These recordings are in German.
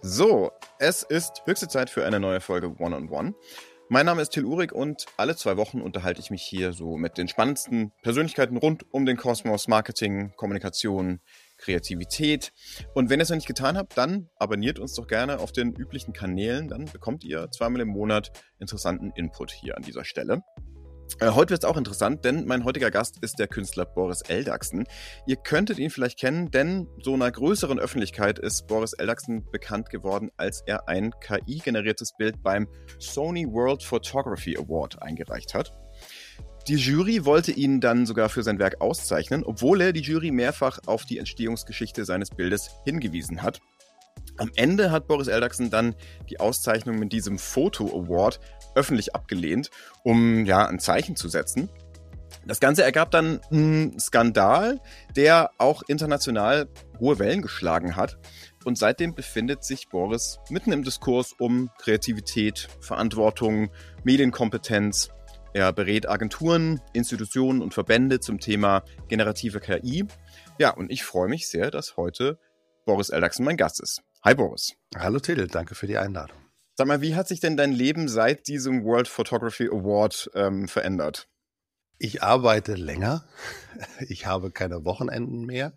So, es ist höchste Zeit für eine neue Folge One-on-One. Mein Name ist Till Uhrig und alle 2 Wochen unterhalte ich mich hier so mit den spannendsten Persönlichkeiten rund um den Kosmos, Marketing, Kommunikation, Kreativität. Und wenn ihr es noch nicht getan habt, dann abonniert uns doch gerne auf den üblichen Kanälen. Dann bekommt ihr 2-mal im Monat interessanten Input hier an dieser Stelle. Heute wird es auch interessant, denn mein heutiger Gast ist der Künstler Boris Eldagsen. Ihr könntet ihn vielleicht kennen, denn so einer größeren Öffentlichkeit ist Boris Eldagsen bekannt geworden, als er ein KI-generiertes Bild beim Sony World Photography Award eingereicht hat. Die Jury wollte ihn dann sogar für sein Werk auszeichnen, obwohl er die Jury mehrfach auf die Entstehungsgeschichte seines Bildes hingewiesen hat. Am Ende hat Boris Eldagsen dann die Auszeichnung mit diesem Foto-Award öffentlich abgelehnt, um ein Zeichen zu setzen. Das Ganze ergab dann einen Skandal, der auch international hohe Wellen geschlagen hat. Und seitdem befindet sich Boris mitten im Diskurs um Kreativität, Verantwortung, Medienkompetenz. Er berät Agenturen, Institutionen und Verbände zum Thema generative KI. Ja, und ich freue mich sehr, dass heute Boris Eldagsen mein Gast ist. Hi Boris. Hallo Till, danke für die Einladung. Sag mal, wie hat sich denn dein Leben seit diesem World Photography Award verändert? Ich arbeite länger, ich habe keine Wochenenden mehr,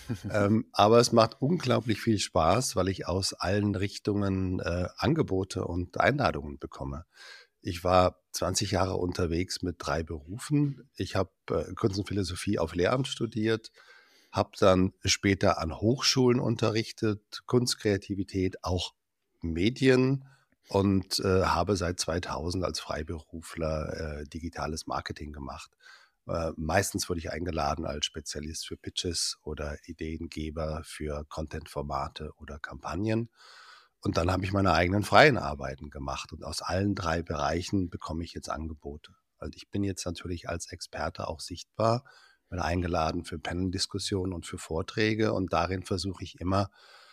aber es macht unglaublich viel Spaß, weil ich aus allen Richtungen Angebote und Einladungen bekomme. Ich war 20 Jahre unterwegs mit 3 Berufen. Ich habe Kunst und Philosophie auf Lehramt studiert, habe dann später an Hochschulen unterrichtet, Kunst, Kreativität, auch Medien und habe seit 2000 als Freiberufler digitales Marketing gemacht. Meistens wurde ich eingeladen als Spezialist für Pitches oder Ideengeber für Content-Formate oder Kampagnen. Und dann habe ich meine eigenen freien Arbeiten gemacht und aus allen 3 Bereichen bekomme ich jetzt Angebote. Also ich bin jetzt natürlich als Experte auch sichtbar, bin eingeladen für Panel-Diskussionen und für Vorträge und darin versuche ich immer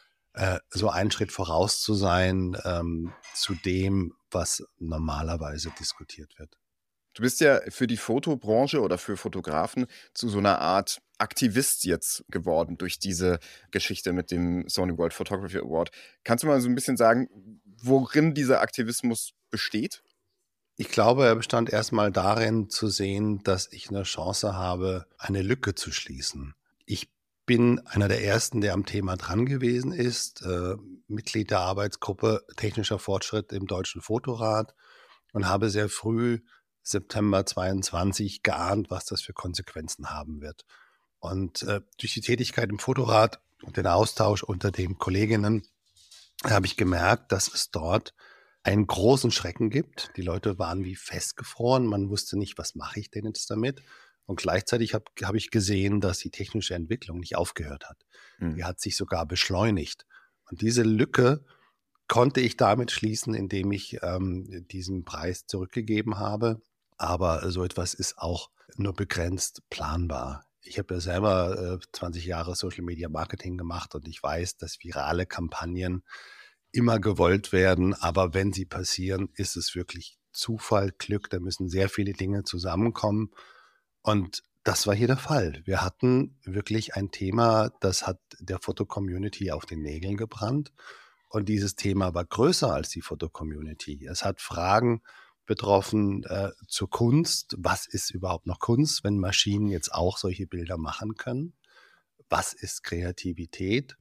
so einen Schritt voraus zu sein zu dem, was normalerweise diskutiert wird. Du bist ja für die Fotobranche oder für Fotografen zu so einer Art Aktivist jetzt geworden durch diese Geschichte mit dem Sony World Photography Award. Kannst du mal so ein bisschen sagen, worin dieser Aktivismus besteht? Ich glaube, er bestand erstmal darin zu sehen, dass ich eine Chance habe, eine Lücke zu schließen. Ich bin einer der Ersten, der am Thema dran gewesen ist, Mitglied der Arbeitsgruppe Technischer Fortschritt im Deutschen Fotorat und habe sehr früh September 22 geahnt, was das für Konsequenzen haben wird. Und durch die Tätigkeit im Fotorat und den Austausch unter den Kolleginnen habe ich gemerkt, dass es dort einen großen Schrecken gibt. Die Leute waren wie festgefroren. Man wusste nicht, was mache ich denn jetzt damit? Und gleichzeitig hab ich gesehen, dass die technische Entwicklung nicht aufgehört hat. Die hat sich sogar beschleunigt. Und diese Lücke konnte ich damit schließen, indem ich diesen Preis zurückgegeben habe. Aber so etwas ist auch nur begrenzt planbar. Ich habe ja selber 20 Jahre Social Media Marketing gemacht und ich weiß, dass virale Kampagnen immer gewollt werden. Aber wenn sie passieren, ist es wirklich Zufall, Glück. Da müssen sehr viele Dinge zusammenkommen. Und das war hier der Fall. Wir hatten wirklich ein Thema, das hat der Foto-Community auf den Nägeln gebrannt. Und dieses Thema war größer als die Foto-Community. Es hat Fragen betroffen zur Kunst. Was ist überhaupt noch Kunst, wenn Maschinen jetzt auch solche Bilder machen können? Was ist Kreativität?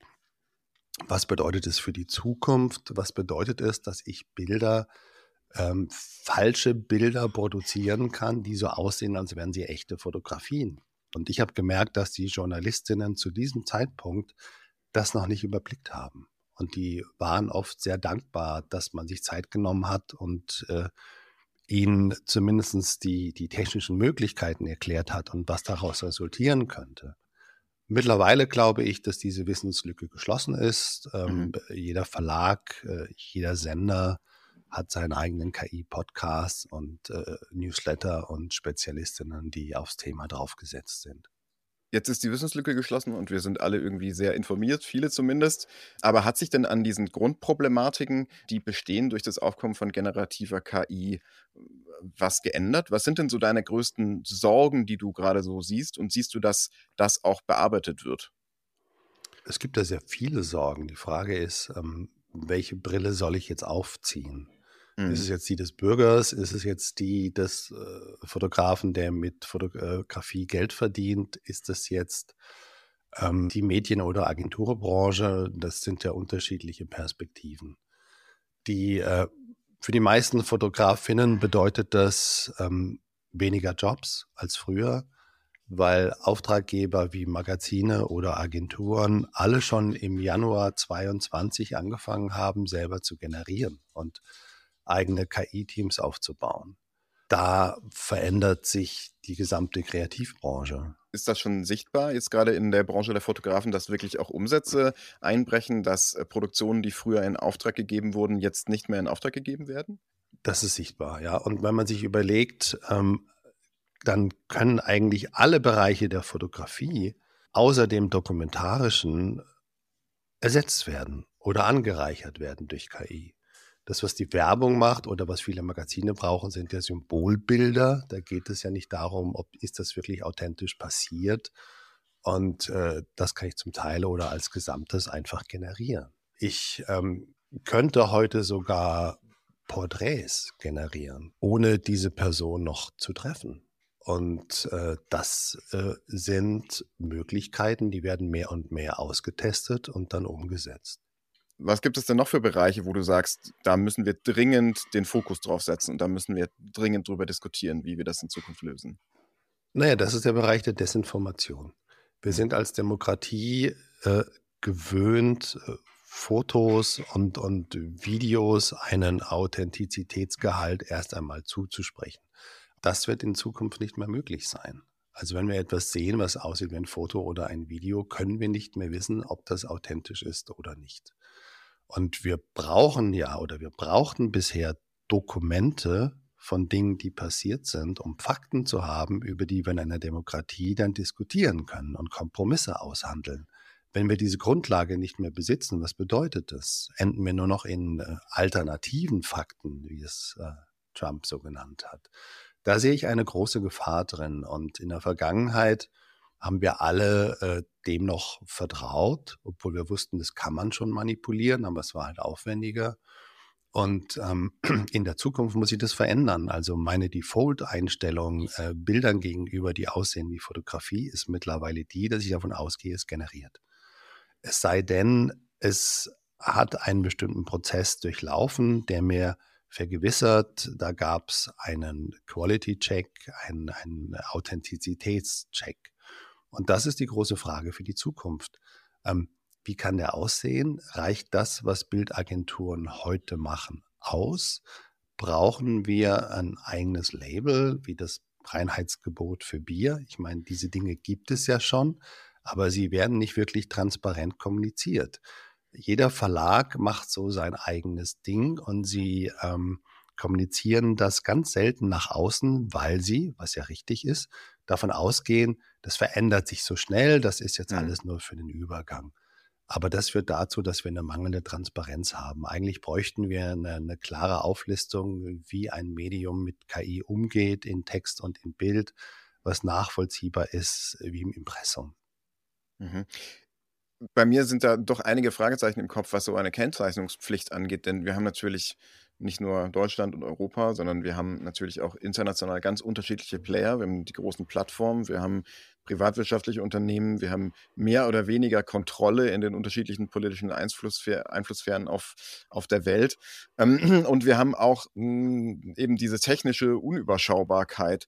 Was bedeutet es für die Zukunft? Was bedeutet es, dass ich falsche Bilder produzieren kann, die so aussehen, als wären sie echte Fotografien? Und ich habe gemerkt, dass die Journalistinnen zu diesem Zeitpunkt das noch nicht überblickt haben. Und die waren oft sehr dankbar, dass man sich Zeit genommen hat und ihnen zumindest die technischen Möglichkeiten erklärt hat und was daraus resultieren könnte. Mittlerweile glaube ich, dass diese Wissenslücke geschlossen ist. Jeder Verlag, jeder Sender hat seinen eigenen KI-Podcast und Newsletter und Spezialistinnen, die aufs Thema draufgesetzt sind. Jetzt ist die Wissenslücke geschlossen und wir sind alle irgendwie sehr informiert, viele zumindest. Aber hat sich denn an diesen Grundproblematiken, die bestehen durch das Aufkommen von generativer KI, was geändert? Was sind denn so deine größten Sorgen, die du gerade so siehst? Und siehst du, dass das auch bearbeitet wird? Es gibt da sehr viele Sorgen. Die Frage ist, welche Brille soll ich jetzt aufziehen? Ist es Mhm. jetzt die des Bürgers? Ist es jetzt die des Fotografen, der mit Fotografie Geld verdient? Ist es jetzt die Medien- oder Agenturbranche? Das sind ja unterschiedliche Perspektiven. Für die meisten Fotografinnen bedeutet das weniger Jobs als früher, weil Auftraggeber wie Magazine oder Agenturen alle schon im Januar 22 angefangen haben, selber zu generieren und eigene KI-Teams aufzubauen. Da verändert sich die gesamte Kreativbranche. Ist das schon sichtbar, jetzt gerade in der Branche der Fotografen, dass wirklich auch Umsätze einbrechen, dass Produktionen, die früher in Auftrag gegeben wurden, jetzt nicht mehr in Auftrag gegeben werden? Das ist sichtbar, ja. Und wenn man sich überlegt, dann können eigentlich alle Bereiche der Fotografie außer dem dokumentarischen ersetzt werden oder angereichert werden durch KI. Das, was die Werbung macht oder was viele Magazine brauchen, sind ja Symbolbilder. Da geht es ja nicht darum, ob ist das wirklich authentisch passiert. Und das kann ich zum Teil oder als Gesamtes einfach generieren. Ich könnte heute sogar Porträts generieren, ohne diese Person noch zu treffen. Und das sind Möglichkeiten, die werden mehr und mehr ausgetestet und dann umgesetzt. Was gibt es denn noch für Bereiche, wo du sagst, da müssen wir dringend den Fokus drauf setzen und da müssen wir dringend drüber diskutieren, wie wir das in Zukunft lösen? Naja, das ist der Bereich der Desinformation. Wir Mhm. sind als Demokratie gewöhnt, Fotos und Videos einen Authentizitätsgehalt erst einmal zuzusprechen. Das wird in Zukunft nicht mehr möglich sein. Also wenn wir etwas sehen, was aussieht wie ein Foto oder ein Video, können wir nicht mehr wissen, ob das authentisch ist oder nicht. Und wir brauchen ja oder wir brauchten bisher Dokumente von Dingen, die passiert sind, um Fakten zu haben, über die wir in einer Demokratie dann diskutieren können und Kompromisse aushandeln. Wenn wir diese Grundlage nicht mehr besitzen, was bedeutet das? Enden wir nur noch in alternativen Fakten, wie es Trump so genannt hat. Da sehe ich eine große Gefahr drin. Und in der Vergangenheit haben wir alle dem noch vertraut, obwohl wir wussten, das kann man schon manipulieren, aber es war halt aufwendiger. Und in der Zukunft muss ich das verändern. Also meine Default-Einstellung Bildern gegenüber, die aussehen wie Fotografie, ist mittlerweile die, dass ich davon ausgehe, es generiert. Es sei denn, es hat einen bestimmten Prozess durchlaufen, der mir vergewissert, da gab es einen Quality-Check, einen Authentizitätscheck. Und das ist die große Frage für die Zukunft. Wie kann der aussehen? Reicht das, was Bildagenturen heute machen, aus? Brauchen wir ein eigenes Label, wie das Reinheitsgebot für Bier? Ich meine, diese Dinge gibt es ja schon, aber sie werden nicht wirklich transparent kommuniziert. Jeder Verlag macht so sein eigenes Ding und sie kommunizieren das ganz selten nach außen, weil sie, was ja richtig ist, davon ausgehen, das verändert sich so schnell, das ist jetzt Mhm. alles nur für den Übergang. Aber das führt dazu, dass wir eine mangelnde Transparenz haben. Eigentlich bräuchten wir eine klare Auflistung, wie ein Medium mit KI umgeht in Text und in Bild, was nachvollziehbar ist wie im Impressum. Mhm. Bei mir sind da doch einige Fragezeichen im Kopf, was so eine Kennzeichnungspflicht angeht, denn wir haben natürlich nicht nur Deutschland und Europa, sondern wir haben natürlich auch international ganz unterschiedliche Player. Wir haben die großen Plattformen, wir haben privatwirtschaftliche Unternehmen, wir haben mehr oder weniger Kontrolle in den unterschiedlichen politischen Einflusssphären auf der Welt. Und wir haben auch eben diese technische Unüberschaubarkeit.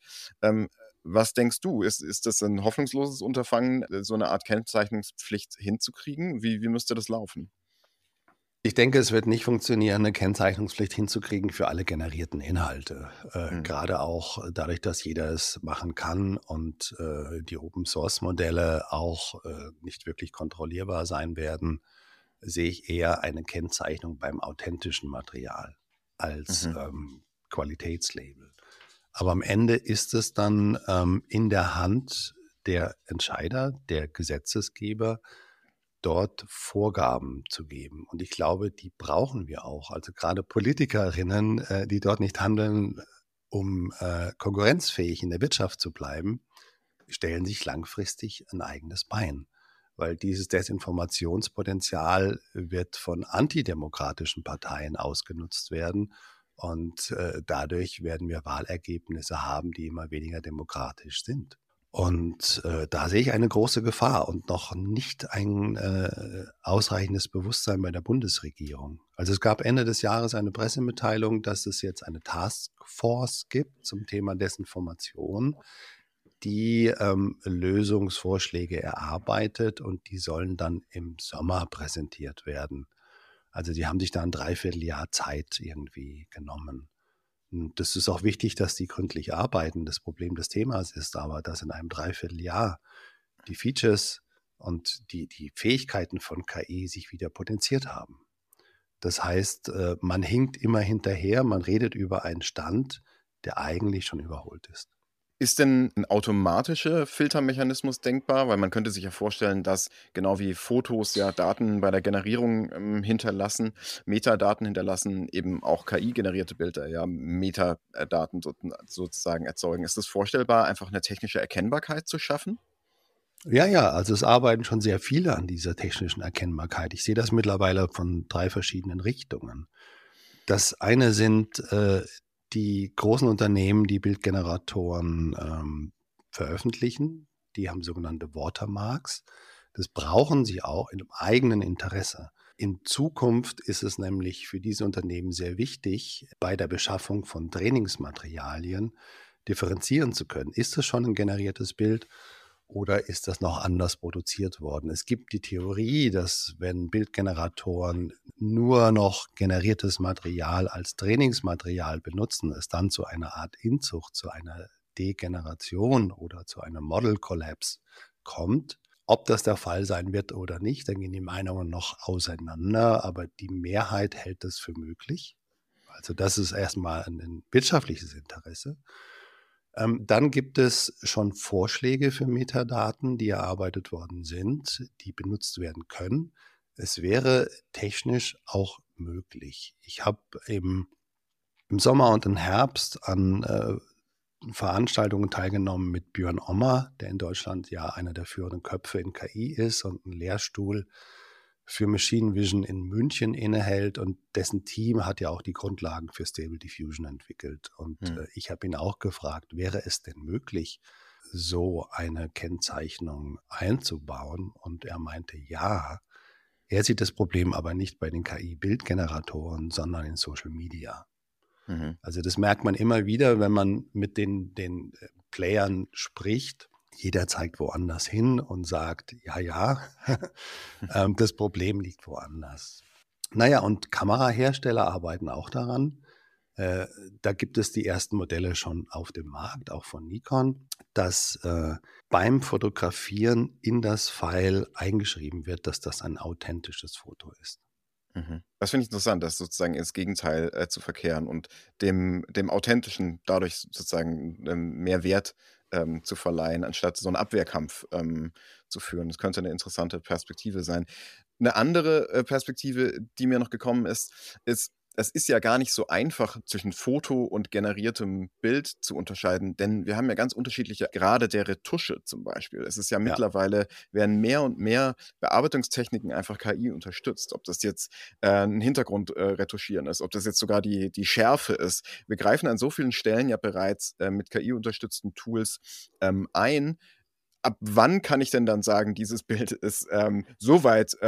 Was denkst du? Ist das ein hoffnungsloses Unterfangen, so eine Art Kennzeichnungspflicht hinzukriegen? Wie müsste das laufen? Ich denke, es wird nicht funktionieren, eine Kennzeichnungspflicht hinzukriegen für alle generierten Inhalte. Mhm. Gerade auch dadurch, dass jeder es machen kann und die Open-Source-Modelle auch nicht wirklich kontrollierbar sein werden, sehe ich eher eine Kennzeichnung beim authentischen Material als Mhm. Qualitätslabel. Aber am Ende ist es dann in der Hand der Entscheider, der Gesetzesgeber, dort Vorgaben zu geben. Und ich glaube, die brauchen wir auch. Also gerade Politikerinnen, die dort nicht handeln, um konkurrenzfähig in der Wirtschaft zu bleiben, stellen sich langfristig ein eigenes Bein. weil dieses Desinformationspotenzial wird von antidemokratischen Parteien ausgenutzt werden. Und dadurch werden wir Wahlergebnisse haben, die immer weniger demokratisch sind. Und da sehe ich eine große Gefahr und noch nicht ein ausreichendes Bewusstsein bei der Bundesregierung. Also es gab Ende des Jahres eine Pressemitteilung, dass es jetzt eine Taskforce gibt zum Thema Desinformation, die Lösungsvorschläge erarbeitet und die sollen dann im Sommer präsentiert werden. Also die haben sich da ein Dreivierteljahr Zeit irgendwie genommen. Und das ist auch wichtig, dass die gründlich arbeiten. Das Problem des Themas ist aber, dass in einem Dreivierteljahr die Features und die Fähigkeiten von KI sich wieder potenziert haben. Das heißt, man hinkt immer hinterher, man redet über einen Stand, der eigentlich schon überholt ist. Ist denn ein automatischer Filtermechanismus denkbar? Weil man könnte sich ja vorstellen, dass genau wie Fotos ja Daten bei der Generierung hinterlassen, Metadaten hinterlassen, eben auch KI-generierte Bilder ja Metadaten sozusagen erzeugen. Ist es vorstellbar, einfach eine technische Erkennbarkeit zu schaffen? Ja, also es arbeiten schon sehr viele an dieser technischen Erkennbarkeit. Ich sehe das mittlerweile von 3 verschiedenen Richtungen. Das eine sind die großen Unternehmen, die Bildgeneratoren veröffentlichen. Die haben sogenannte Watermarks. Das brauchen sie auch im eigenen Interesse. In Zukunft ist es nämlich für diese Unternehmen sehr wichtig, bei der Beschaffung von Trainingsmaterialien differenzieren zu können. Ist es schon ein generiertes Bild oder ist das noch anders produziert worden? Es gibt die Theorie, dass wenn Bildgeneratoren nur noch generiertes Material als Trainingsmaterial benutzen, es dann zu einer Art Inzucht, zu einer Degeneration oder zu einem Model Collapse kommt. Ob das der Fall sein wird oder nicht, dann gehen die Meinungen noch auseinander, aber die Mehrheit hält das für möglich. Also das ist erstmal ein wirtschaftliches Interesse. Dann gibt es schon Vorschläge für Metadaten, die erarbeitet worden sind, die benutzt werden können. Es wäre technisch auch möglich. Ich habe im Sommer und im Herbst an Veranstaltungen teilgenommen mit Björn Ommer, der in Deutschland ja einer der führenden Köpfe in KI ist und einen Lehrstuhl für Machine Vision in München innehält und dessen Team hat ja auch die Grundlagen für Stable Diffusion entwickelt. Und ich habe ihn auch gefragt, wäre es denn möglich, so eine Kennzeichnung einzubauen? Und er meinte, ja. Er sieht das Problem aber nicht bei den KI-Bildgeneratoren, sondern in Social Media. Also das merkt man immer wieder, wenn man mit den Playern spricht. Jeder zeigt woanders hin und sagt, ja, das Problem liegt woanders. Naja, und Kamerahersteller arbeiten auch daran. Da gibt es die ersten Modelle schon auf dem Markt, auch von Nikon, dass beim Fotografieren in das File eingeschrieben wird, dass das ein authentisches Foto ist. Das finde ich interessant, das sozusagen ins Gegenteil zu verkehren und dem Authentischen dadurch sozusagen mehr Wert zu verleihen, anstatt so einen Abwehrkampf zu führen. Das könnte eine interessante Perspektive sein. Eine andere Perspektive, die mir noch gekommen ist, es ist ja gar nicht so einfach, zwischen Foto und generiertem Bild zu unterscheiden, denn wir haben ja ganz unterschiedliche Grade der Retusche zum Beispiel. Es ist ja mittlerweile, werden mehr und mehr Bearbeitungstechniken einfach KI unterstützt. Ob das jetzt ein Hintergrund retuschieren ist, ob das jetzt sogar die Schärfe ist. Wir greifen an so vielen Stellen ja bereits mit KI-unterstützten Tools ein. Ab wann kann ich denn dann sagen, dieses Bild ist so weit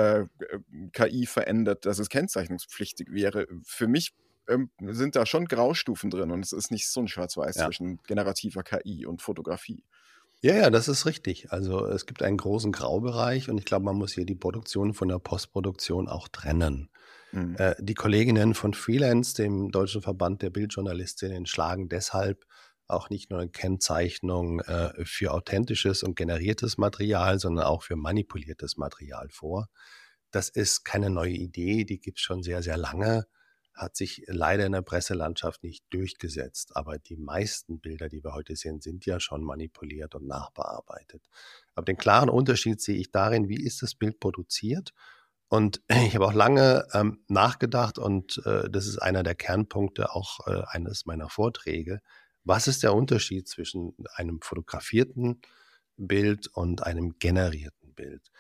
KI verändert, dass es kennzeichnungspflichtig wäre? Für mich sind da schon Graustufen drin und es ist nicht so ein Schwarz-Weiß zwischen generativer KI und Fotografie. Ja, das ist richtig. Also es gibt einen großen Graubereich und ich glaube, man muss hier die Produktion von der Postproduktion auch trennen. Die Kolleginnen von Freelance, dem Deutschen Verband der Bildjournalistinnen, schlagen deshalb auch nicht nur eine Kennzeichnung für authentisches und generiertes Material, sondern auch für manipuliertes Material vor. Das ist keine neue Idee, die gibt es schon sehr, sehr lange, hat sich leider in der Presselandschaft nicht durchgesetzt. Aber die meisten Bilder, die wir heute sehen, sind ja schon manipuliert und nachbearbeitet. Aber den klaren Unterschied sehe ich darin, wie ist das Bild produziert? Und ich habe auch lange nachgedacht und das ist einer der Kernpunkte auch eines meiner Vorträge. Was ist der Unterschied zwischen einem fotografierten Bild und einem generierten Bild?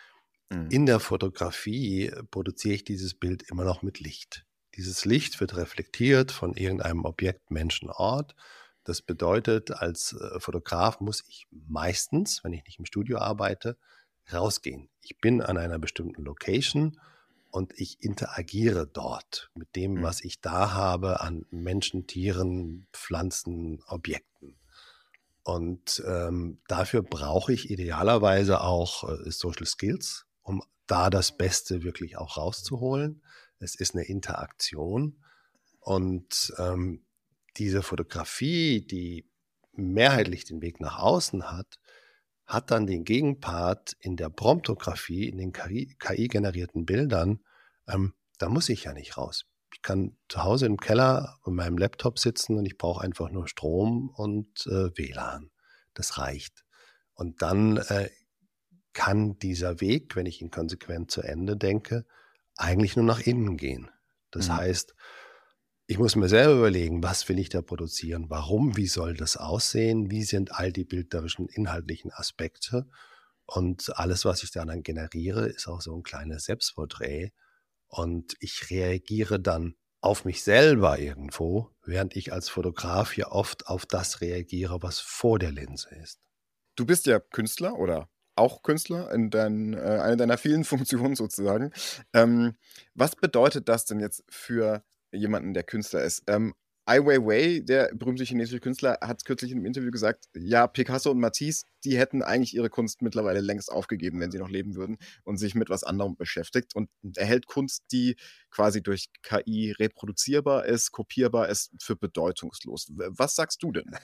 Mhm. In der Fotografie produziere ich dieses Bild immer noch mit Licht. Dieses Licht wird reflektiert von irgendeinem Objekt, Menschen, Ort. Das bedeutet, als Fotograf muss ich meistens, wenn ich nicht im Studio arbeite, rausgehen. Ich bin an einer bestimmten Location und ich interagiere dort mit dem, Mhm. was ich da habe an Menschen, Tieren, Pflanzen, Objekten. Und dafür brauche ich idealerweise auch Social Skills, um da das Beste wirklich auch rauszuholen. Es ist eine Interaktion und diese Fotografie, die mehrheitlich den Weg nach außen hat, hat dann den Gegenpart in der Promptografie, in den KI-generierten Bildern. Da muss ich ja nicht raus. Ich kann zu Hause im Keller an meinem Laptop sitzen und ich brauche einfach nur Strom und WLAN. Das reicht. Und dann kann dieser Weg, wenn ich ihn konsequent zu Ende denke, eigentlich nur nach innen gehen. Das Mhm. heißt, ich muss mir selber überlegen, was will ich da produzieren, warum, wie soll das aussehen, wie sind all die bilderischen, inhaltlichen Aspekte. Und alles, was ich dann generiere, ist auch so ein kleines Selbstporträt. Und ich reagiere dann auf mich selber irgendwo, während ich als Fotograf ja oft auf das reagiere, was vor der Linse ist. Du bist ja Künstler oder auch Künstler in einer deiner vielen Funktionen sozusagen. Was bedeutet das denn jetzt für jemanden, der Künstler ist? Ai Weiwei, der berühmte chinesische Künstler, hat kürzlich in einem Interview gesagt, ja, Picasso und Matisse, die hätten eigentlich ihre Kunst mittlerweile längst aufgegeben, wenn sie noch leben würden und sich mit was anderem beschäftigt. Und er hält Kunst, die quasi durch KI reproduzierbar ist, kopierbar ist, für bedeutungslos. Was sagst du denn?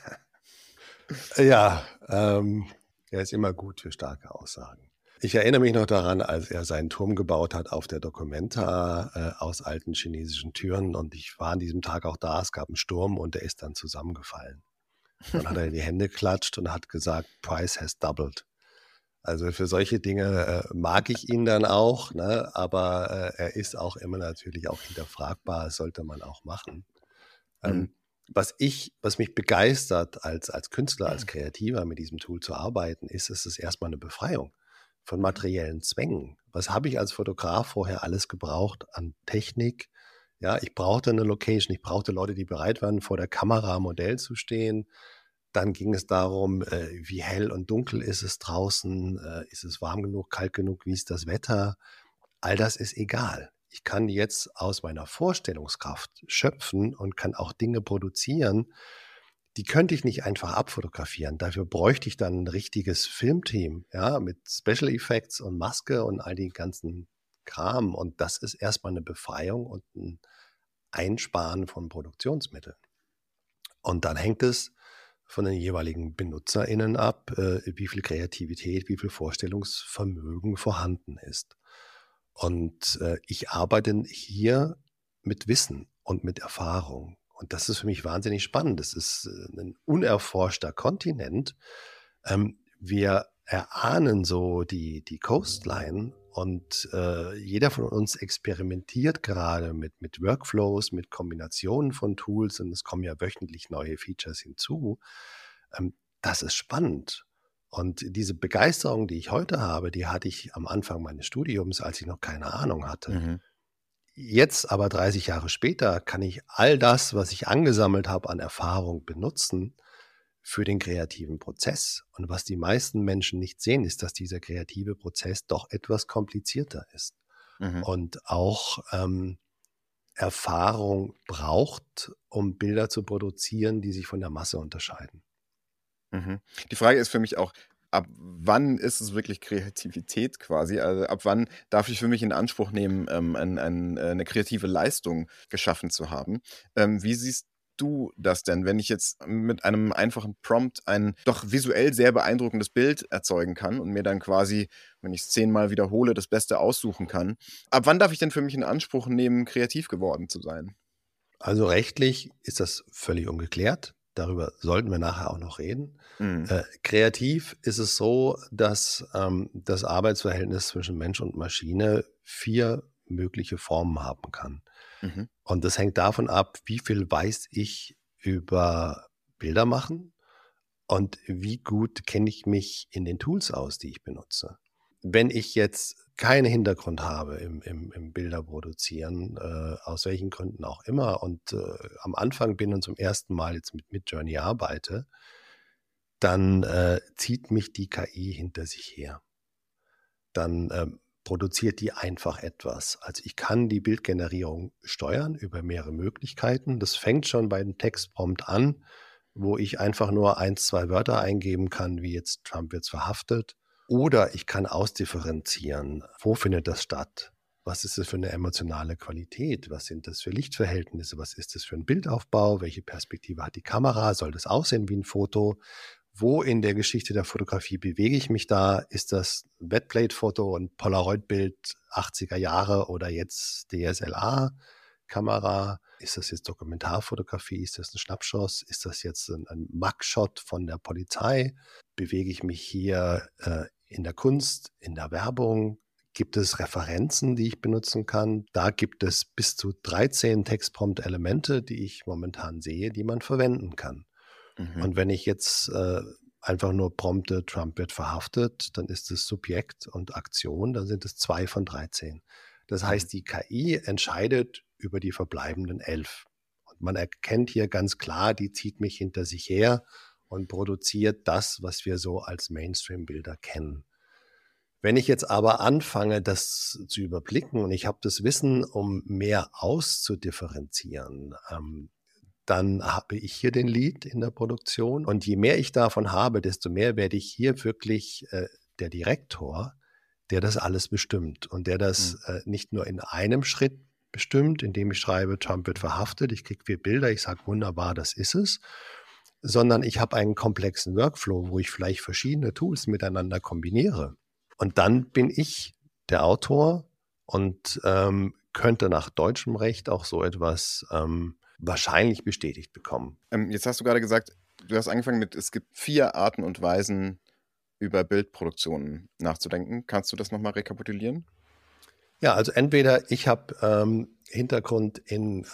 Ja, er ist immer gut für starke Aussagen. Ich erinnere mich noch daran, als er seinen Turm gebaut hat auf der Documenta aus alten chinesischen Türen und ich war an diesem Tag auch da, es gab einen Sturm und der ist dann zusammengefallen. Dann hat er in die Hände geklatscht und hat gesagt, Price has doubled. Also für solche Dinge mag ich ihn dann auch, ne? Aber er ist auch immer natürlich auch hinterfragbar, das sollte man auch machen. Mhm. Ähm, was mich begeistert als Künstler, als Kreativer mit diesem Tool zu arbeiten, ist, es ist erstmal eine Befreiung von materiellen Zwängen. Was habe ich als Fotograf vorher alles gebraucht an Technik? Ja, ich brauchte eine Location, ich brauchte Leute, die bereit waren, vor der Kamera am Modell zu stehen. Dann ging es darum, wie hell und dunkel ist es draußen, ist es warm genug, kalt genug, wie ist das Wetter? All das ist egal. Ich kann jetzt aus meiner Vorstellungskraft schöpfen und kann auch Dinge produzieren, die könnte ich nicht einfach abfotografieren. Dafür bräuchte ich dann ein richtiges Filmteam, ja, mit Special Effects und Maske und all den ganzen Kram. Und das ist erstmal eine Befreiung und ein Einsparen von Produktionsmitteln. Und dann hängt es von den jeweiligen BenutzerInnen ab, wie viel Kreativität, wie viel Vorstellungsvermögen vorhanden ist. Und ich arbeite hier mit Wissen und mit Erfahrung. Und das ist für mich wahnsinnig spannend. Das ist ein unerforschter Kontinent. Wir erahnen so die Coastline und jeder von uns experimentiert gerade mit Workflows, mit Kombinationen von Tools und es kommen ja wöchentlich neue Features hinzu. Das ist spannend. Und diese Begeisterung, die ich heute habe, die hatte ich am Anfang meines Studiums, als ich noch keine Ahnung hatte. Mhm. Jetzt aber 30 Jahre später kann ich all das, was ich angesammelt habe an Erfahrung, benutzen für den kreativen Prozess. Und was die meisten Menschen nicht sehen, ist, dass dieser kreative Prozess doch etwas komplizierter ist Mhm. und auch Erfahrung braucht, um Bilder zu produzieren, die sich von der Masse unterscheiden. Mhm. Die Frage ist für mich auch, ab wann ist es wirklich Kreativität quasi? Also ab wann darf ich für mich in Anspruch nehmen, 'ne kreative Leistung geschaffen zu haben? Wie siehst du das denn, wenn ich jetzt mit einem einfachen Prompt ein doch visuell sehr beeindruckendes Bild erzeugen kann und mir dann quasi, wenn ich es 10-mal wiederhole, das Beste aussuchen kann? Ab wann darf ich denn für mich in Anspruch nehmen, kreativ geworden zu sein? Also rechtlich ist das völlig ungeklärt. Darüber sollten wir nachher auch noch reden. Mhm. Kreativ ist es so, dass das Arbeitsverhältnis zwischen Mensch und Maschine 4 mögliche Formen haben kann. Mhm. Und das hängt davon ab, wie viel weiß ich über Bilder machen und wie gut kenne ich mich in den Tools aus, die ich benutze. Wenn ich jetzt keinen Hintergrund habe im Bilder produzieren, aus welchen Gründen auch immer, und am Anfang bin und zum ersten Mal jetzt mit Midjourney arbeite, dann zieht mich die KI hinter sich her. Dann produziert die einfach etwas. Also ich kann die Bildgenerierung steuern über mehrere Möglichkeiten. Das fängt schon bei dem Textprompt an, wo ich einfach nur 1, 2 Wörter eingeben kann, wie jetzt Trump wird verhaftet. Oder ich kann ausdifferenzieren, wo findet das statt? Was ist das für eine emotionale Qualität? Was sind das für Lichtverhältnisse? Was ist das für ein Bildaufbau? Welche Perspektive hat die Kamera? Soll das aussehen wie ein Foto? Wo in der Geschichte der Fotografie bewege ich mich da? Ist das ein Wetplate-Foto, ein Polaroid-Bild 80er Jahre oder jetzt DSLR-Kamera? Ist das jetzt Dokumentarfotografie? Ist das ein Schnappschuss? Ist das jetzt ein Mugshot von der Polizei? Bewege ich mich hier in der Kunst, in der Werbung? Gibt es Referenzen, die ich benutzen kann? Da gibt es bis zu 13 Textprompt-Elemente, die ich momentan sehe, die man verwenden kann. Und wenn ich jetzt einfach nur prompte, Trump wird verhaftet, dann ist es Subjekt und Aktion, dann sind es 2 von 13. Das heißt, die KI entscheidet über die verbleibenden 11. Und man erkennt hier ganz klar, die zieht mich hinter sich her und produziert das, was wir so als Mainstream-Bilder kennen. Wenn ich jetzt aber anfange, das zu überblicken und ich habe das Wissen, um mehr auszudifferenzieren, dann habe ich hier den Lead in der Produktion. Und je mehr ich davon habe, desto mehr werde ich hier wirklich der Direktor, der das alles bestimmt und der das nicht nur in einem Schritt bestimmt, indem ich schreibe, Trump wird verhaftet, ich kriege 4 Bilder, ich sage wunderbar, das ist es, sondern ich habe einen komplexen Workflow, wo ich vielleicht verschiedene Tools miteinander kombiniere. Und dann bin ich der Autor und könnte nach deutschem Recht auch so etwas wahrscheinlich bestätigt bekommen. Jetzt hast du gerade gesagt, du hast angefangen mit, es gibt 4 Arten und Weisen, über Bildproduktionen nachzudenken. Kannst du das nochmal rekapitulieren? Ja, also entweder ich habe Hintergrund in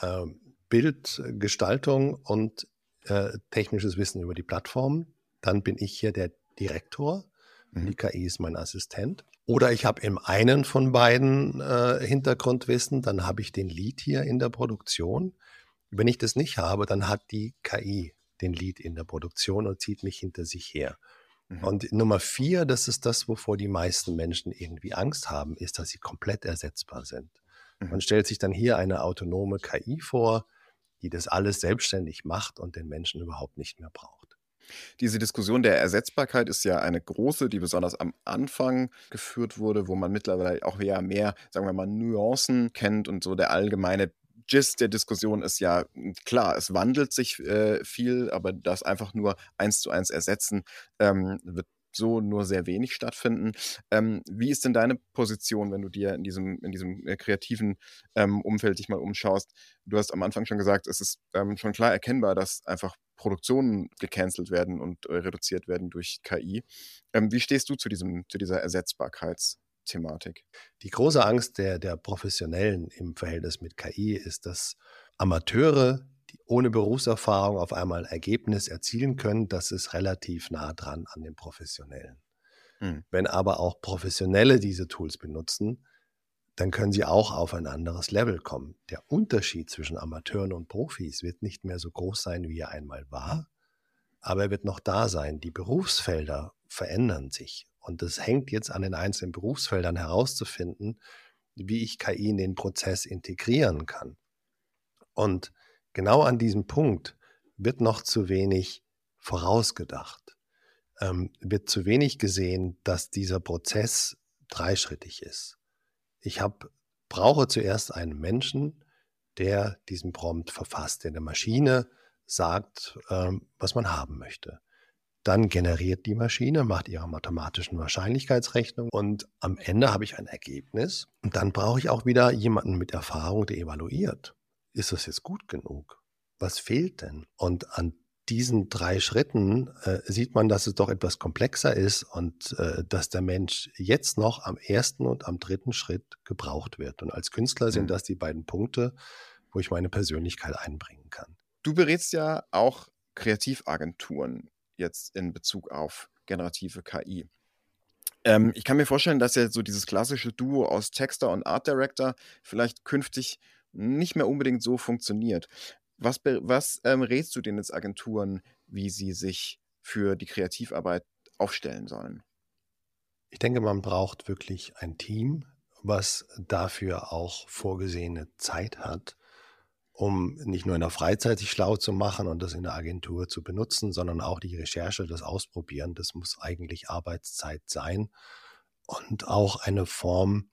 Bildgestaltung und technisches Wissen über die Plattform, dann bin ich hier der Direktor, die KI ist mein Assistent. Oder ich habe im einen von beiden Hintergrundwissen, dann habe ich den Lead hier in der Produktion. Wenn ich das nicht habe, dann hat die KI den Lead in der Produktion und zieht mich hinter sich her. Und Nummer 4, das ist das, wovor die meisten Menschen irgendwie Angst haben, ist, dass sie komplett ersetzbar sind. Man stellt sich dann hier eine autonome KI vor, die das alles selbstständig macht und den Menschen überhaupt nicht mehr braucht. Diese Diskussion der Ersetzbarkeit ist ja eine große, die besonders am Anfang geführt wurde, wo man mittlerweile auch ja mehr, sagen wir mal, Nuancen kennt und so der allgemeine Gist der Diskussion ist ja klar, es wandelt sich viel, aber das einfach nur 1:1 ersetzen, wird so nur sehr wenig stattfinden. Wie ist denn deine Position, wenn du dir in diesem kreativen Umfeld dich mal umschaust? Du hast am Anfang schon gesagt, es ist schon klar erkennbar, dass einfach Produktionen gecancelt werden und reduziert werden durch KI. Wie stehst du zu dieser Ersetzbarkeitsthematik? Die große Angst der Professionellen im Verhältnis mit KI ist, dass Amateure, die ohne Berufserfahrung auf einmal ein Ergebnis erzielen können, das ist relativ nah dran an den Professionellen. Wenn aber auch Professionelle diese Tools benutzen, dann können sie auch auf ein anderes Level kommen. Der Unterschied zwischen Amateuren und Profis wird nicht mehr so groß sein, wie er einmal war, aber er wird noch da sein. Die Berufsfelder verändern sich und es hängt jetzt an den einzelnen Berufsfeldern herauszufinden, wie ich KI in den Prozess integrieren kann. Und genau an diesem Punkt wird noch zu wenig vorausgedacht, wird zu wenig gesehen, dass dieser Prozess dreischrittig ist. Ich brauche zuerst einen Menschen, der diesen Prompt verfasst, der der Maschine sagt, was man haben möchte. Dann generiert die Maschine, macht ihre mathematischen Wahrscheinlichkeitsrechnung und am Ende habe ich ein Ergebnis. Und dann brauche ich auch wieder jemanden mit Erfahrung, der evaluiert. Ist das jetzt gut genug? Was fehlt denn? Und an diesen 3 Schritten sieht man, dass es doch etwas komplexer ist und dass der Mensch jetzt noch am 1. und am 3. Schritt gebraucht wird. Und als Künstler sind das die beiden Punkte, wo ich meine Persönlichkeit einbringen kann. Du berätst ja auch Kreativagenturen jetzt in Bezug auf generative KI. Ich kann mir vorstellen, dass ja so dieses klassische Duo aus Texter und Art Director vielleicht künftig nicht mehr unbedingt so funktioniert. Was rätst du denn jetzt Agenturen, wie sie sich für die Kreativarbeit aufstellen sollen? Ich denke, man braucht wirklich ein Team, was dafür auch vorgesehene Zeit hat, um nicht nur in der Freizeit sich schlau zu machen und das in der Agentur zu benutzen, sondern auch die Recherche, das Ausprobieren. Das muss eigentlich Arbeitszeit sein und auch eine Form,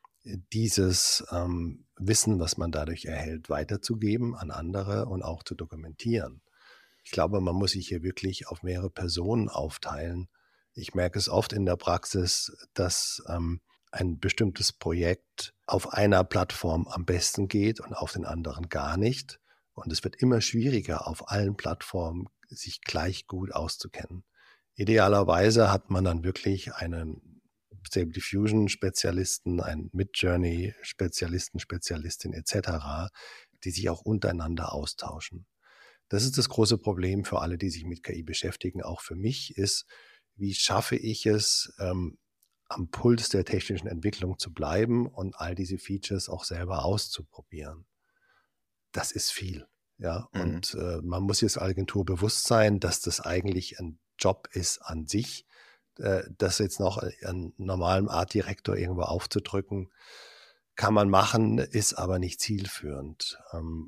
dieses Wissen, was man dadurch erhält, weiterzugeben an andere und auch zu dokumentieren. Ich glaube, man muss sich hier wirklich auf mehrere Personen aufteilen. Ich merke es oft in der Praxis, dass ein bestimmtes Projekt auf einer Plattform am besten geht und auf den anderen gar nicht. Und es wird immer schwieriger, auf allen Plattformen sich gleich gut auszukennen. Idealerweise hat man dann wirklich einen Stable Diffusion-Spezialisten, einen Midjourney-Spezialisten, Spezialistin etc., die sich auch untereinander austauschen. Das ist das große Problem für alle, die sich mit KI beschäftigen. Auch für mich ist, wie schaffe ich es, am Puls der technischen Entwicklung zu bleiben und all diese Features auch selber auszuprobieren. Das ist viel. Ja, Mhm. und man muss jetzt als Agentur bewusst sein, dass das eigentlich ein Job ist an sich. Das jetzt noch einen normalen Art-Direktor irgendwo aufzudrücken, kann man machen, ist aber nicht zielführend.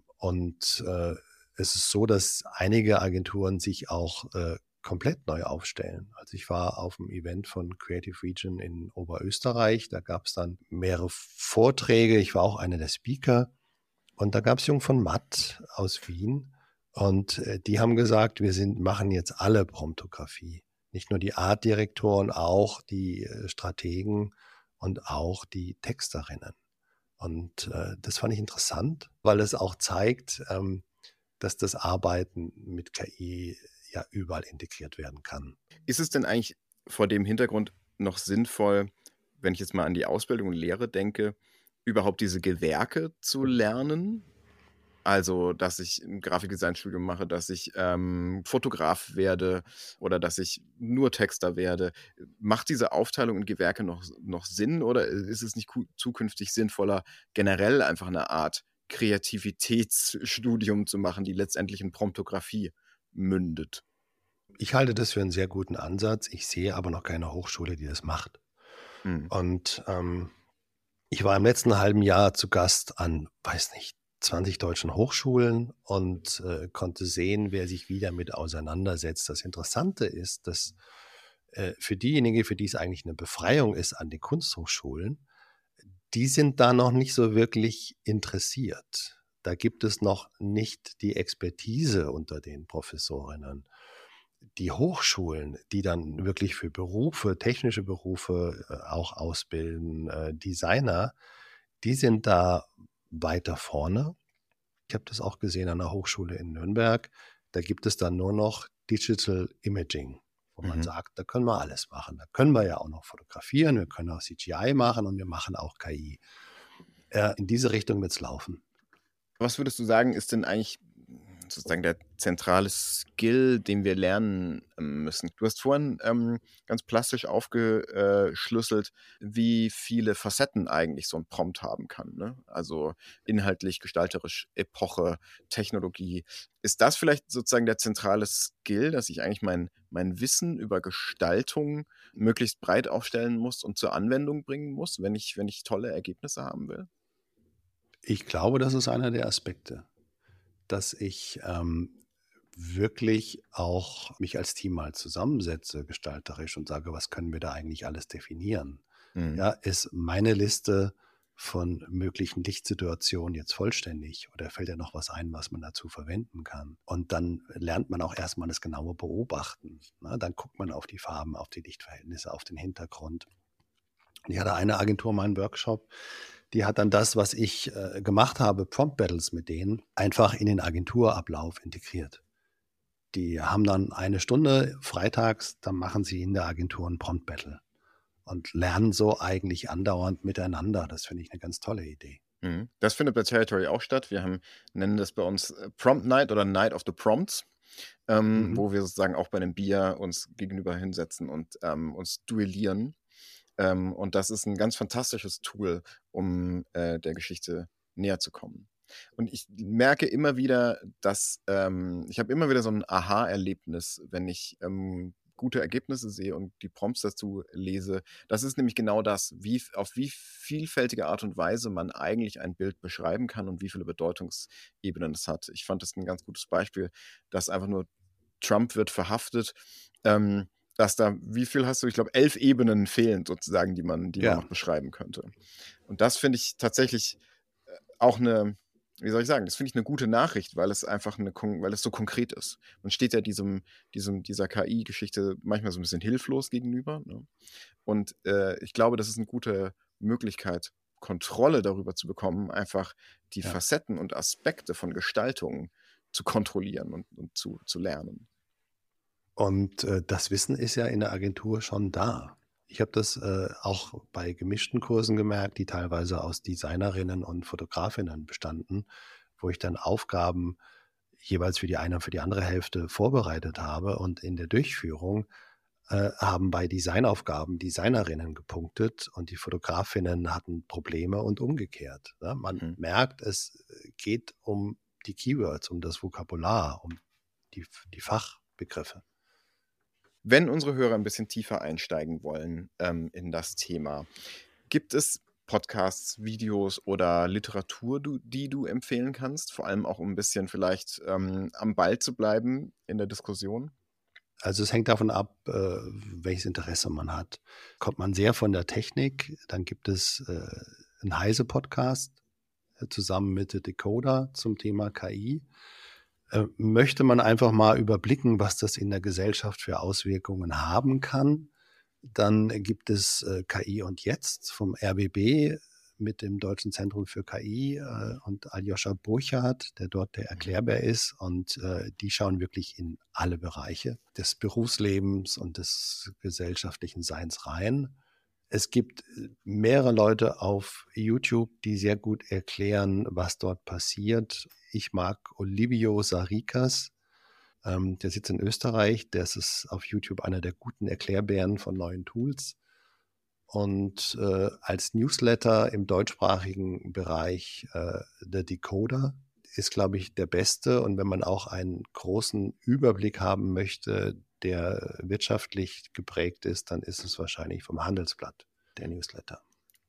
Und es ist so, dass einige Agenturen sich auch komplett neu aufstellen. Also ich war auf einem Event von Creative Region in Oberösterreich, da gab es dann mehrere Vorträge, ich war auch einer der Speaker und da gab es Jung von Matt aus Wien und die haben gesagt, machen jetzt alle Promptografie. Nicht nur die Artdirektoren, auch die Strategen und auch die Texterinnen. Und das fand ich interessant, weil es auch zeigt, dass das Arbeiten mit KI ja überall integriert werden kann. Ist es denn eigentlich vor dem Hintergrund noch sinnvoll, wenn ich jetzt mal an die Ausbildung und Lehre denke, überhaupt diese Gewerke zu lernen? Also, dass ich ein Grafikdesign-Studium mache, dass ich Fotograf werde oder dass ich nur Texter werde. Macht diese Aufteilung in Gewerke noch Sinn oder ist es nicht zukünftig sinnvoller, generell einfach eine Art Kreativitätsstudium zu machen, die letztendlich in Promptografie mündet? Ich halte das für einen sehr guten Ansatz. Ich sehe aber noch keine Hochschule, die das macht. Mhm. Und ich war im letzten halben Jahr zu Gast an, weiß nicht, 20 deutschen Hochschulen und konnte sehen, wer sich wieder mit auseinandersetzt. Das Interessante ist, dass für diejenigen, für die es eigentlich eine Befreiung ist an den Kunsthochschulen, die sind da noch nicht so wirklich interessiert. Da gibt es noch nicht die Expertise unter den Professorinnen. Die Hochschulen, die dann wirklich für Berufe, technische Berufe auch ausbilden, Designer, die sind da weiter vorne. Ich habe das auch gesehen an der Hochschule in Nürnberg. Da gibt es dann nur noch Digital Imaging, wo man Mhm. sagt, da können wir alles machen. Da können wir ja auch noch fotografieren, wir können auch CGI machen und wir machen auch KI. In diese Richtung wird es laufen. Was würdest du sagen, ist denn eigentlich sozusagen der zentrale Skill, den wir lernen müssen? Du hast vorhin ganz plastisch aufgeschlüsselt, wie viele Facetten eigentlich so ein Prompt haben kann. Ne? Also inhaltlich, gestalterisch, Epoche, Technologie. Ist das vielleicht sozusagen der zentrale Skill, dass ich eigentlich mein Wissen über Gestaltung möglichst breit aufstellen muss und zur Anwendung bringen muss, wenn ich tolle Ergebnisse haben will? Ich glaube, das ist einer der Aspekte, dass ich wirklich auch mich als Team mal zusammensetze, gestalterisch und sage, was können wir da eigentlich alles definieren? Mhm. Ja, ist meine Liste von möglichen Lichtsituationen jetzt vollständig oder fällt ja noch was ein, was man dazu verwenden kann? Und dann lernt man auch erstmal das genaue Beobachten. Ne? Dann guckt man auf die Farben, auf die Lichtverhältnisse, auf den Hintergrund. Und ich hatte eine Agentur, meinen Workshop, die hat dann das, was ich gemacht habe, Prompt Battles mit denen, einfach in den Agenturablauf integriert. Die haben dann eine Stunde freitags, dann machen sie in der Agentur ein Prompt Battle und lernen so eigentlich andauernd miteinander. Das finde ich eine ganz tolle Idee. Mhm. Das findet bei Territory auch statt. Nennen das bei uns Prompt Night oder Night of the Prompts, Mhm. wo wir sozusagen auch bei einem Bier uns gegenüber hinsetzen und uns duellieren. Und das ist ein ganz fantastisches Tool, um der Geschichte näher zu kommen. Und ich merke immer wieder, dass ich habe immer wieder so ein Aha-Erlebnis, wenn ich gute Ergebnisse sehe und die Prompts dazu lese. Das ist nämlich genau das, auf wie vielfältige Art und Weise man eigentlich ein Bild beschreiben kann und wie viele Bedeutungsebenen es hat. Ich fand das ein ganz gutes Beispiel, dass einfach nur Trump wird verhaftet, dass da, wie viel hast du? Ich glaube, 11 Ebenen fehlen sozusagen, die man noch beschreiben könnte. Und das finde ich tatsächlich auch eine, wie soll ich sagen, das finde ich eine gute Nachricht, weil es einfach weil es so konkret ist. Man steht ja dieser KI-Geschichte manchmal so ein bisschen hilflos gegenüber. Ne? Und ich glaube, das ist eine gute Möglichkeit, Kontrolle darüber zu bekommen, einfach die Facetten und Aspekte von Gestaltung zu kontrollieren und zu lernen. Und das Wissen ist ja in der Agentur schon da. Ich habe das auch bei gemischten Kursen gemerkt, die teilweise aus Designerinnen und Fotografinnen bestanden, wo ich dann Aufgaben jeweils für die eine und für die andere Hälfte vorbereitet habe. Und in der Durchführung haben bei Designaufgaben Designerinnen gepunktet und die Fotografinnen hatten Probleme und umgekehrt. Ne? Man merkt, es geht um die Keywords, um das Vokabular, um die Fachbegriffe. Wenn unsere Hörer ein bisschen tiefer einsteigen wollen in das Thema, gibt es Podcasts, Videos oder Literatur, die du empfehlen kannst? Vor allem auch, um ein bisschen vielleicht am Ball zu bleiben in der Diskussion? Also es hängt davon ab, welches Interesse man hat. Kommt man sehr von der Technik, dann gibt es einen Heise-Podcast zusammen mit The Decoder zum Thema KI. Möchte man einfach mal überblicken, was das in der Gesellschaft für Auswirkungen haben kann, dann gibt es KI und Jetzt vom RBB mit dem Deutschen Zentrum für KI und Aljoscha Burchardt, der dort der Erklärbär ist. Und die schauen wirklich in alle Bereiche des Berufslebens und des gesellschaftlichen Seins rein. Es gibt mehrere Leute auf YouTube, die sehr gut erklären, was dort passiert. Ich mag Olivio Sarikas. Der sitzt in Österreich. Der ist auf YouTube einer der guten Erklärbären von neuen Tools. Und als Newsletter im deutschsprachigen Bereich The Decoder ist, glaube ich, der beste. Und wenn man auch einen großen Überblick haben möchte, der wirtschaftlich geprägt ist, dann ist es wahrscheinlich vom Handelsblatt, der Newsletter.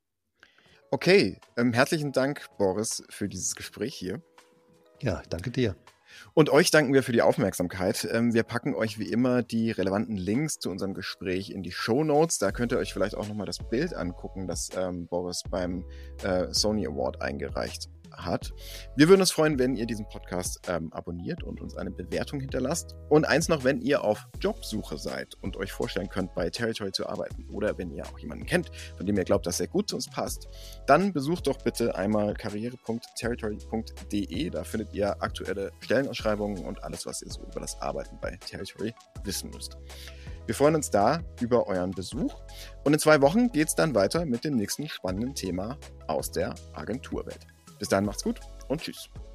Okay, herzlichen Dank, Boris, für dieses Gespräch hier. Ja, danke dir. Und euch danken wir für die Aufmerksamkeit. Wir packen euch wie immer die relevanten Links zu unserem Gespräch in die Shownotes. Da könnt ihr euch vielleicht auch nochmal das Bild angucken, das Boris beim Sony Award eingereicht hat. Wir würden uns freuen, wenn ihr diesen Podcast abonniert und uns eine Bewertung hinterlasst. Und eins noch, wenn ihr auf Jobsuche seid und euch vorstellen könnt, bei Territory zu arbeiten oder wenn ihr auch jemanden kennt, von dem ihr glaubt, dass er gut zu uns passt, dann besucht doch bitte einmal karriere.territory.de. Da findet ihr aktuelle Stellenausschreibungen und alles, was ihr so über das Arbeiten bei Territory wissen müsst. Wir freuen uns da über euren Besuch und in 2 Wochen geht es dann weiter mit dem nächsten spannenden Thema aus der Agenturwelt. Bis dahin macht's gut und tschüss.